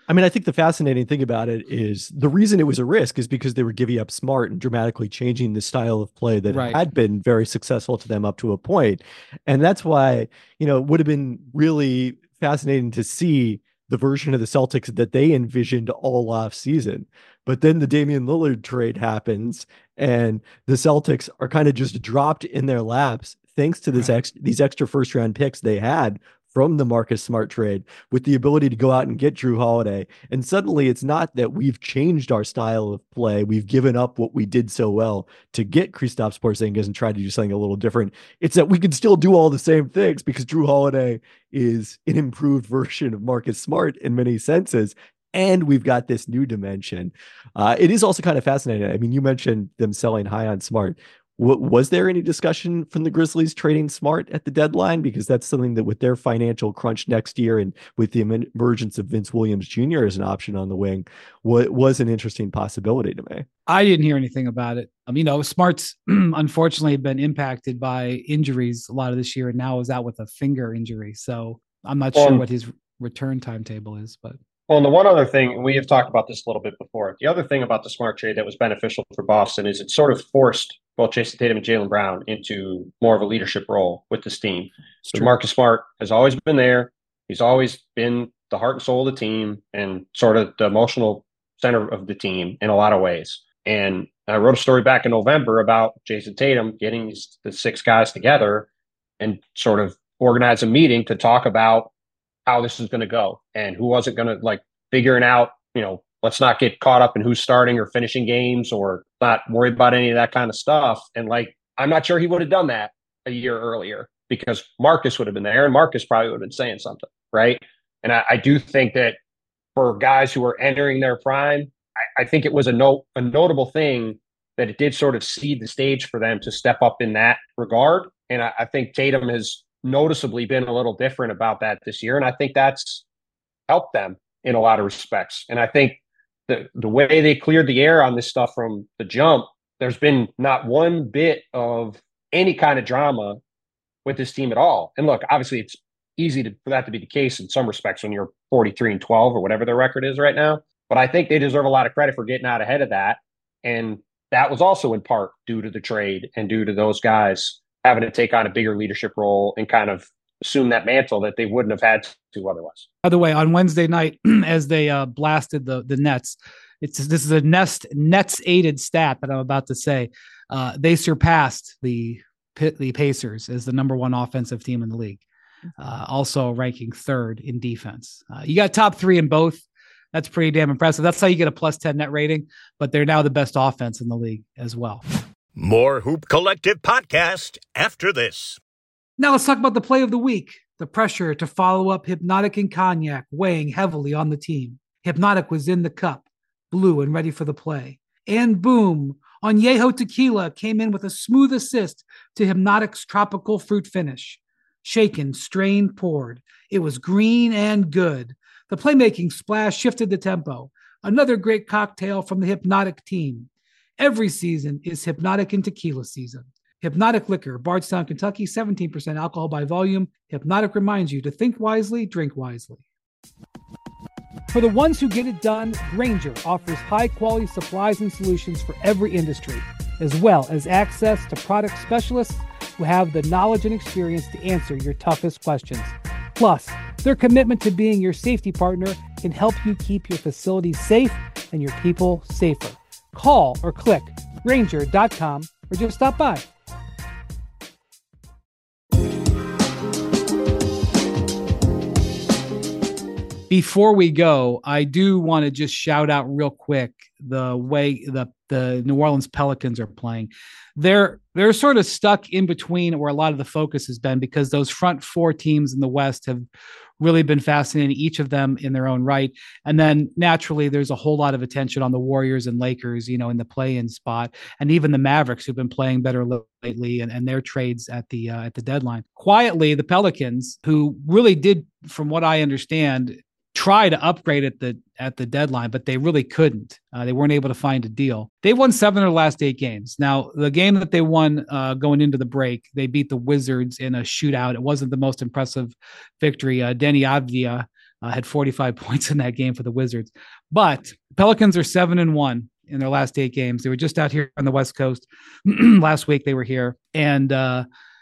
I mean, I think the fascinating thing about it is the reason it was a risk is because they were giving up Smart and dramatically changing the style of play that Right. had been very successful to them up to a point. And that's why, you know, it would have been really fascinating to see the version of the Celtics that they envisioned all off season. But then the Damian Lillard trade happens and the Celtics are kind of just dropped in their laps thanks to this Right. ex- these extra first round picks they had from the Marcus Smart trade, with the ability to go out and get Drew Holiday. And suddenly it's not that we've changed our style of play. We've given up what we did so well to get Kristaps Porzingis and try to do something a little different. It's that we can still do all the same things because Drew Holiday is an improved version of Marcus Smart in many senses. And we've got this new dimension. Uh, it is also kind of fascinating. I mean, you mentioned them selling high on Smart. W- was there any discussion from the Grizzlies trading Smart at the deadline? Because that's something that with their financial crunch next year and with the emergence of Vince Williams Junior as an option on the wing, w- was an interesting possibility to me. I didn't hear anything about it. Um, you know, Smart's unfortunately been impacted by injuries a lot of this year and now is out with a finger injury. So I'm not Well, sure what his return timetable is, but Well, and the one other thing, we have talked about this a little bit before. The other thing about the Smart trade that was beneficial for Boston is it sort of forced both Jason Tatum and Jaylen Brown into more of a leadership role with this team. So Marcus Smart has always been there. He's always been the heart and soul of the team and sort of the emotional center of the team in a lot of ways. And I wrote a story back in November about Jason Tatum getting these, the six guys together and sort of organize a meeting to talk about how this is going to go and who wasn't going to like figuring out, you know, let's not get caught up in who's starting or finishing games or not worry about any of that kind of stuff. And like, I'm not sure he would have done that a year earlier because Marcus would have been there and Marcus probably would have been saying something. Right. And I, I do think that for guys who are entering their prime, I, I think it was a note, a notable thing that it did sort of seed the stage for them to step up in that regard. And I, I think Tatum has noticeably been a little different about that this year. And I think that's helped them in a lot of respects. And I think the, the way they cleared the air on this stuff from the jump, there's been not one bit of any kind of drama with this team at all. And look, obviously it's easy to, for that to be the case in some respects when you're forty-three and twelve or whatever their record is right now. But I think they deserve a lot of credit for getting out ahead of that. And that was also in part due to the trade and due to those guys having to take on a bigger leadership role and kind of assume that mantle that they wouldn't have had to otherwise. By the way, on Wednesday night, as they uh, blasted the the Nets, it's this is a Nets Nets aided stat that I'm about to say. Uh, they surpassed the the Pacers as the number one offensive team in the league, uh, also ranking third in defense. Uh, you got top three in both. That's pretty damn impressive. That's how you get a plus ten net rating. But they're now the best offense in the league as well. More Hoop Collective podcast after this. Now let's talk about the play of the week. The pressure to follow up Hypnotic and Cognac weighing heavily on the team. Hypnotic was in the cup, blue and ready for the play. And boom, Añejo Tequila came in with a smooth assist to Hypnotic's tropical fruit finish. Shaken, strained, poured. It was green and good. The playmaking splash shifted the tempo. Another great cocktail from the Hypnotic team. Every season is Hypnotic and Tequila season. Hypnotic Liquor, Bardstown, Kentucky, seventeen percent alcohol by volume. Hypnotic reminds you to think wisely, drink wisely. For the ones who get it done, Grainger offers high-quality supplies and solutions for every industry, as well as access to product specialists who have the knowledge and experience to answer your toughest questions. Plus, their commitment to being your safety partner can help you keep your facilities safe and your people safer. Call or click Grainger dot com or just stop by. Before we go, I do want to just shout out real quick the way the, the New Orleans Pelicans are playing. They're they're sort of stuck in between where a lot of the focus has been because those front four teams in the West have really been fascinating, each of them in their own right. And then naturally, there's a whole lot of attention on the Warriors and Lakers, you know, in the play-in spot, and even the Mavericks who've been playing better lately and, and their trades at the uh, at the deadline. Quietly, the Pelicans, who really did, from what I understand, try to upgrade at the at the deadline, but they really couldn't. Uh, they weren't able to find a deal. They won seven of their last eight games. Now, the game that they won uh, going into the break, they beat the Wizards in a shootout. It wasn't the most impressive victory. Uh, Denny Avdia uh, had forty-five points in that game for the Wizards. But Pelicans are seven and one in their last eight games. They were just out here on the West Coast last week. They were here, and uh,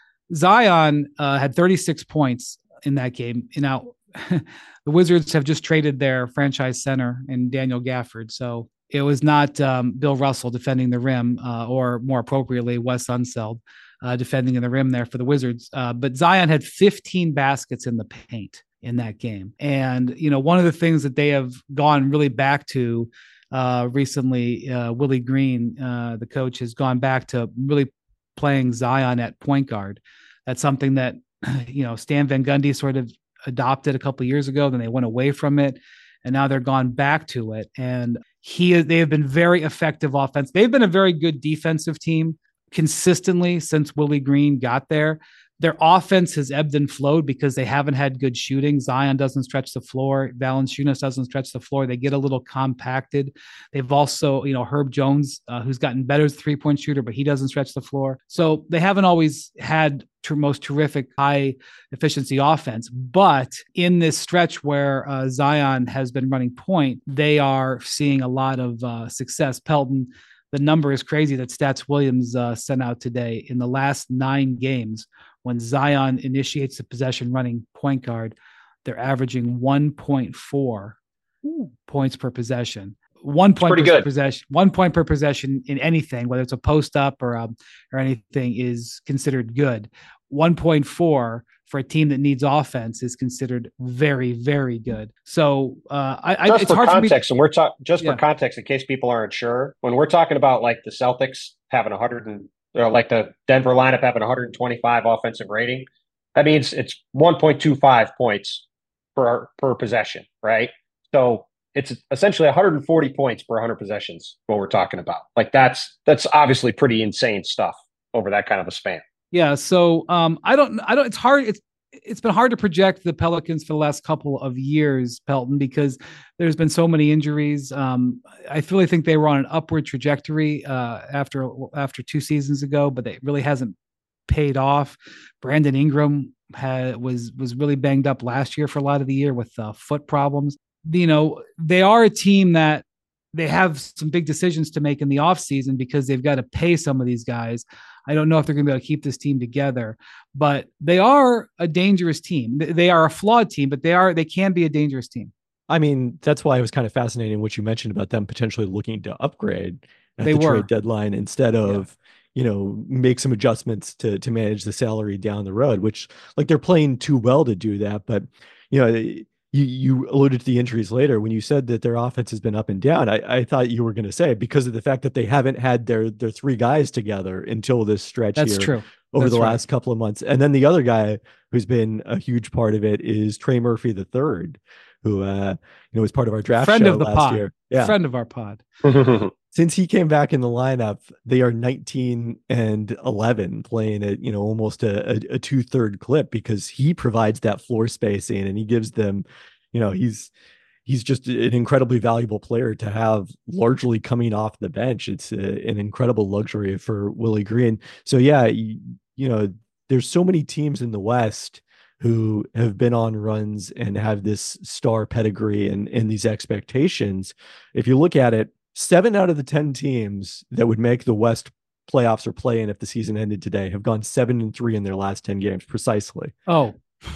Zion uh, had thirty-six points in that game. You know, the Wizards have just traded their franchise center in Daniel Gafford, so it was not um, Bill Russell defending the rim, uh, or more appropriately, Wes Unseld uh, defending in the rim there for the Wizards. Uh, but Zion had fifteen baskets in the paint in that game. And, you know, one of the things that they have gone really back to uh, recently, uh, Willie Green, uh, the coach, has gone back to really playing Zion at point guard. That's something that, you know, Stan Van Gundy sort of adopted a couple of years ago. Then they went away from it, and now they're gone back to it. And he, they have been very effective offense. They've been a very good defensive team consistently since Willie Green got there. Their offense has ebbed and flowed because they haven't had good shooting. Zion doesn't stretch the floor. Valanciunas doesn't stretch the floor. They get a little compacted. They've also, you know, Herb Jones, uh, who's gotten better as a three-point shooter, but he doesn't stretch the floor. So they haven't always had ter- most terrific high efficiency offense. But in this stretch where uh, Zion has been running point, they are seeing a lot of uh, success. Pelton, the number is crazy that Stats Williams uh, sent out today. In the last nine games, when Zion initiates the possession running point guard, they're averaging one point four Ooh. Points per possession. One point per good. possession. One point per possession in anything, whether it's a post up or um, or anything, is considered good. one point four for a team that needs offense is considered very, very good. So uh, I, just I, it's for hard context, for me. and we're talking just yeah. for context, in case people aren't sure, when we're talking about like the Celtics having a hundred and or like the Denver lineup having one hundred twenty-five offensive rating, that means it's one point two five points per per possession, right? So it's essentially one hundred forty points per one hundred possessions. What we're talking about, like that's that's obviously pretty insane stuff over that kind of a span. Yeah. So um, I don't, I don't, it's hard. It's, it's been hard to project the Pelicans for the last couple of years, Pelton, because there's been so many injuries. Um, I really think they were on an upward trajectory uh, after, after two seasons ago, but it really hasn't paid off. Brandon Ingram had, was, was really banged up last year for a lot of the year with uh, foot problems. You know, they are a team that they have some big decisions to make in the offseason because they've got to pay some of these guys. I don't know if they're going to be able to keep this team together, but they are a dangerous team. They are a flawed team, but they are, they can be a dangerous team. I mean, that's why it was kind of fascinating what you mentioned about them potentially looking to upgrade at they the were. trade deadline instead of, yeah. you know, make some adjustments to to manage the salary down the road, which like they're playing too well to do that. But, you know, you, you alluded to the injuries later when you said that their offense has been up and down. I, I thought you were going to say because of the fact that they haven't had their their three guys together until this stretch That's here true. over That's the right. last couple of months. And then the other guy who's been a huge part of it is Trey Murphy the third, who uh, you know was part of our draft friend show of the last pod. year. Yeah, friend of our pod. Since he came back in the lineup, they are nineteen and eleven, playing at you know almost a, a, a two third clip because he provides that floor spacing and he gives them. You know, he's he's just an incredibly valuable player to have largely coming off the bench. It's a, an incredible luxury for Willie Green. So, yeah, you, you know, there's so many teams in the West who have been on runs and have this star pedigree and, and these expectations. If you look at it, seven out of the ten teams that would make the West playoffs or play in if the season ended today have gone seven and three in their last ten games precisely. Oh,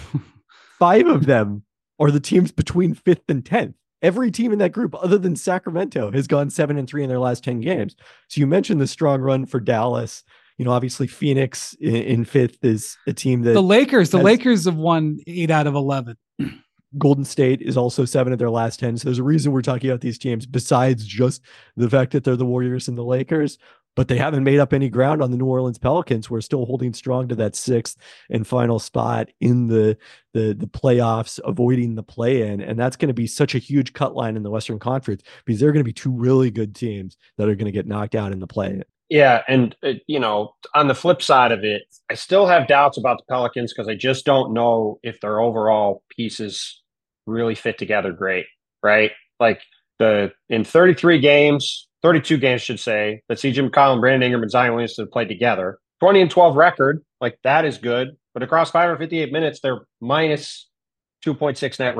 five of them are the teams between fifth and tenth. Every team in that group, other than Sacramento, has gone seven and three in their last ten games. So you mentioned the strong run for Dallas. You know, obviously Phoenix in, in fifth is a team that the Lakers, the has, Lakers have won eight out of eleven. Golden State is also seven of their last ten. So there's a reason we're talking about these teams besides just the fact that they're the Warriors and the Lakers. But they haven't made up any ground on the New Orleans Pelicans. We're still holding strong to that sixth and final spot in the the, the playoffs, avoiding the play-in. And that's going to be such a huge cut line in the Western Conference because they're going to be two really good teams that are going to get knocked out in the play-in. Yeah, and, uh, you know, on the flip side of it, I still have doubts about the Pelicans because I just don't know if their overall pieces really fit together great, right? Like the in thirty-three games, thirty-two games, should say, that C J McCollum, Brandon Ingram, and Zion Williamson played together. twenty and twelve record, like that is good. But across five hundred fifty-eight minutes, they're minus two point six net rating.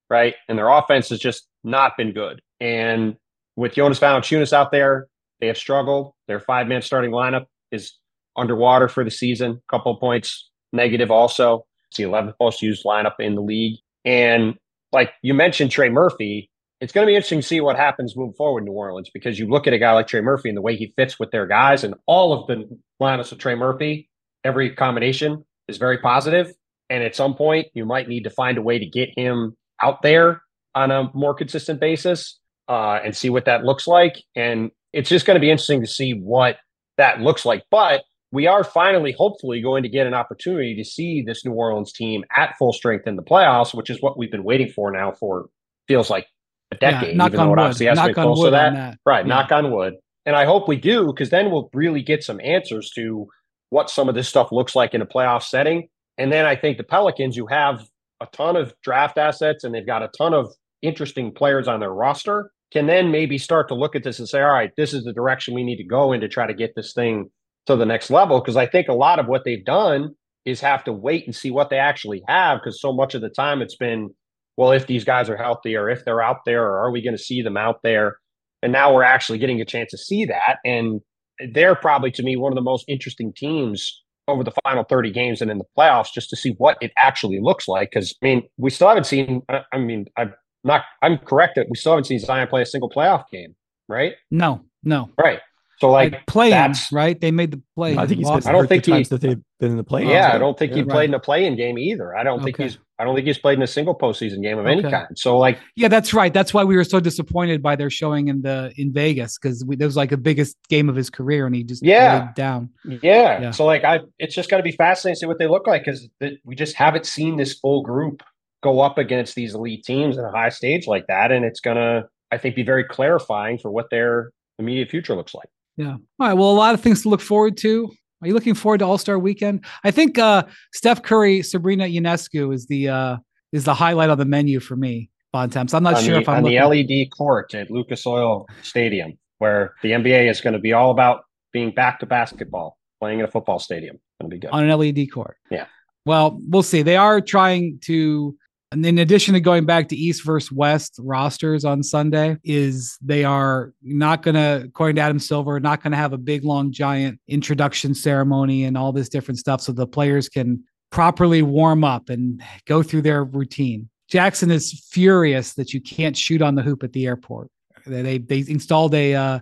right? And their offense has just not been good. And with Jonas Valanciunas out there, they have struggled. Their five-man starting lineup is underwater for the season. A couple of points negative also. It's the eleventh most used lineup in the league. And like you mentioned, Trey Murphy, it's going to be interesting to see what happens moving forward in New Orleans, because you look at a guy like Trey Murphy and the way he fits with their guys, and all of the lineups of Trey Murphy, every combination is very positive. And at some point, you might need to find a way to get him out there on a more consistent basis uh, and see what that looks like. And it's just going to be interesting to see what that looks like. But we are finally, hopefully, going to get an opportunity to see this New Orleans team at full strength in the playoffs, which is what we've been waiting for now for feels like a decade. Yeah, even though it obviously hasn't been close to that. that. Right, Yeah. knock on wood. And I hope we do, because then we'll really get some answers to what some of this stuff looks like in a playoff setting. And then I think the Pelicans, who have a ton of draft assets and they've got a ton of interesting players on their roster, can then maybe start to look at this and say, all right, this is the direction we need to go in to try to get this thing to the next level. Because I think a lot of what they've done is have to wait and see what they actually have, because so much of the time it's been, well, if these guys are healthy, or if they're out there, or are we going to see them out there? And now we're actually getting a chance to see that. And they're probably, to me, one of the most interesting teams over the final thirty games and in the playoffs, just to see what it actually looks like. Because, I mean, we still haven't seen, I mean, I'm not, I'm correct that we still haven't seen Zion play a single playoff game, right? No, no. Right. So, like, like playing, that's, right? They made the play. I think he's been I don't hurt think the times he- that they've been in the play. yeah, I don't think he Yeah, played right. in a play-in game either. I don't think Okay. he's, I don't think he's played in a single postseason game of any Okay. kind. So, like, Yeah, that's right. That's why we were so disappointed by their showing in the in Vegas, because it was like the biggest game of his career, and he just Yeah. laid down. Yeah. Yeah. So, like, I, it's just going to be fascinating to see what they look like, because we just haven't seen this full group go up against these elite teams in a high stage like that. And it's going to, I think, be very clarifying for what their immediate future looks like. Yeah. All right. Well, a lot of things to look forward to. Are you looking forward to All-Star Weekend? I think uh, Steph Curry, Sabrina Ionescu is the uh, is the highlight on the menu for me. Bontemps. I'm not on sure the, if I'm on looking. the L E D court at Lucas Oil Stadium, where the N B A is going to be all about being back to basketball, playing in a football stadium. Going to be good. on an L E D court. Yeah. Well, we'll see. They are trying to, and in addition to going back to East versus West rosters on Sunday, is they are not going to, according to Adam Silver, not going to have a big, long, giant introduction ceremony and all this different stuff, so the players can properly warm up and go through their routine. Jackson is furious that you can't shoot on the hoop at the airport. They they, they installed a, uh,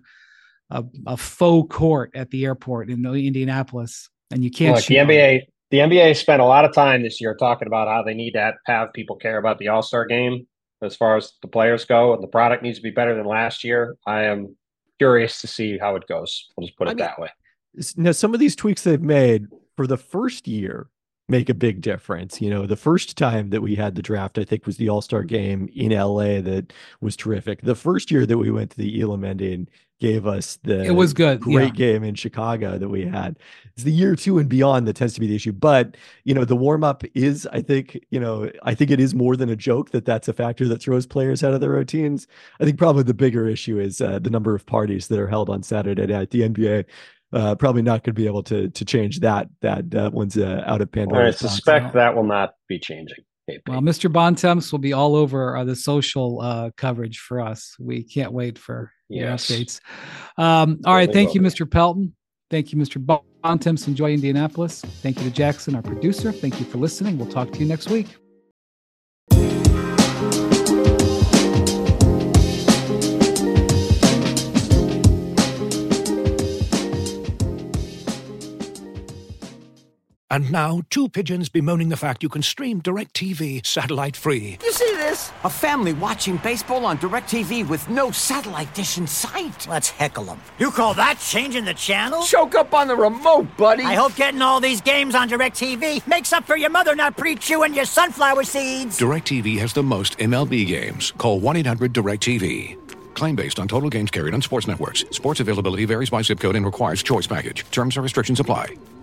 a a faux court at the airport in Indianapolis, and you can't Look, shoot the on N B A, it. the N B A spent a lot of time this year talking about how they need to have, have people care about the All-Star game as far as the players go, and the product needs to be better than last year. I am curious to see how it goes. We'll just put it I mean, that way. Now, some of these tweaks they've made for the first year make a big difference. You know, the first time that we had the draft, I think, was the All-Star game in L A that was terrific. The first year that we went to the Elam Ending gave us the It was good. great Yeah. game in Chicago that we had. It's the year two and beyond that tends to be the issue. But, you know, the warm-up is, I think, you know, I think it is more than a joke that that's a factor that throws players out of their routines. I think probably the bigger issue is uh, the number of parties that are held on Saturday night. The N B A Uh, probably not going to be able to to change that. That uh, one's uh, out of I Pandora's box. suspect that will not be changing. K P. Well, Mister Bontemps will be all over uh, the social uh, coverage for us. We can't wait for your Yes. updates. Um, all right. Certainly Thank will you, be. Mister Pelton. Thank you, Mister Bontemps. Enjoy Indianapolis. Thank you to Jackson, our producer. Thank you for listening. We'll talk to you next week. And now, two pigeons bemoaning the fact you can stream DirecTV satellite-free. You see this? A family watching baseball on DirecTV with no satellite dish in sight. Let's heckle them. You call that changing the channel? Choke up on the remote, buddy. I hope getting all these games on DirecTV makes up for your mother not pre-chewing your sunflower seeds. DirecTV has the most M L B games. Call one eight hundred direct T V. Claim based on total games carried on sports networks. Sports availability varies by zip code and requires choice package. Terms and restrictions apply.